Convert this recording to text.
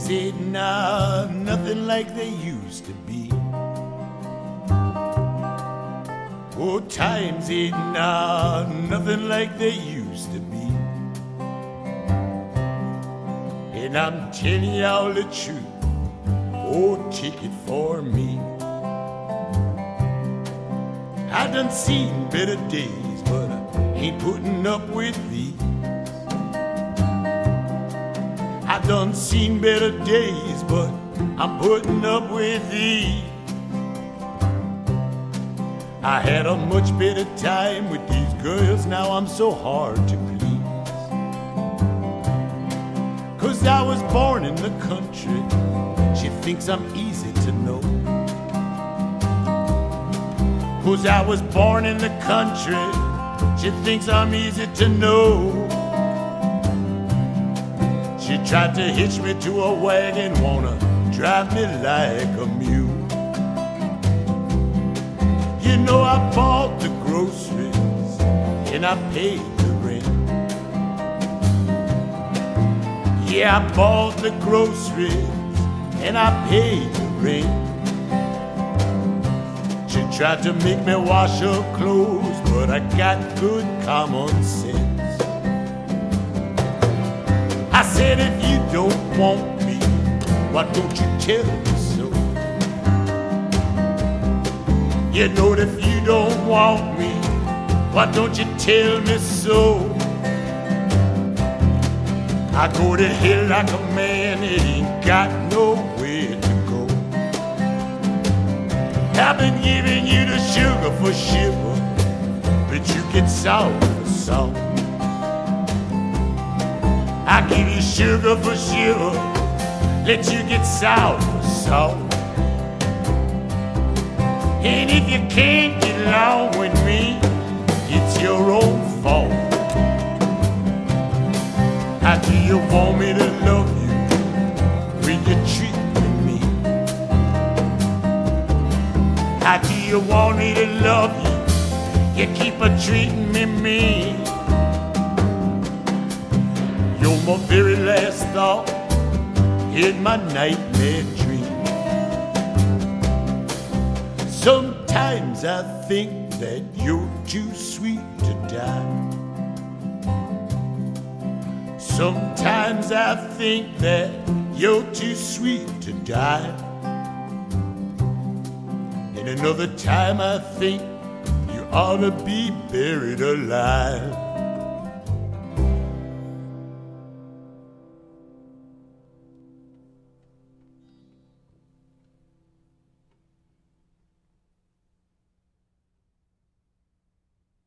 ain't now nothing like they used to be. Oh, times ain't now nothing like they used to be. And I'm telling y'all the truth, oh, take it for me. I done seen better days, but I ain't putting up with these. I done seen better days, but I'm putting up with these. I had a much better time with these girls, now I'm so hard to please. 'Cause I was born in the country, she thinks I'm easy to know. 'Cause I was born in the country, she thinks I'm easy to know. She tried to hitch me to a wagon, wanna drive me like a mule. You know I bought the groceries and I paid the rent. Yeah, I bought the groceries and I paid the rent. She tried to make me wash her clothes, but I got good common sense. I said, if you don't want me, why don't you tell me so? You know that if you don't want me, why don't you tell me so? I go to hell like a man that ain't got nowhere to go. I've been giving you the sugar for sugar, but you get salt for salt. I give you sugar for sugar, let you get salt for salt. And if you can't get along with me, it's your own fault. How do you want me to love you when you treat me mean? How do you want me to love you? You keep treating me mean. You're my very last thought in my nightmare dream. Sometimes I think that you're too sweet to die. Sometimes I think that you're too sweet to die. And another time I think you ought to be buried alive.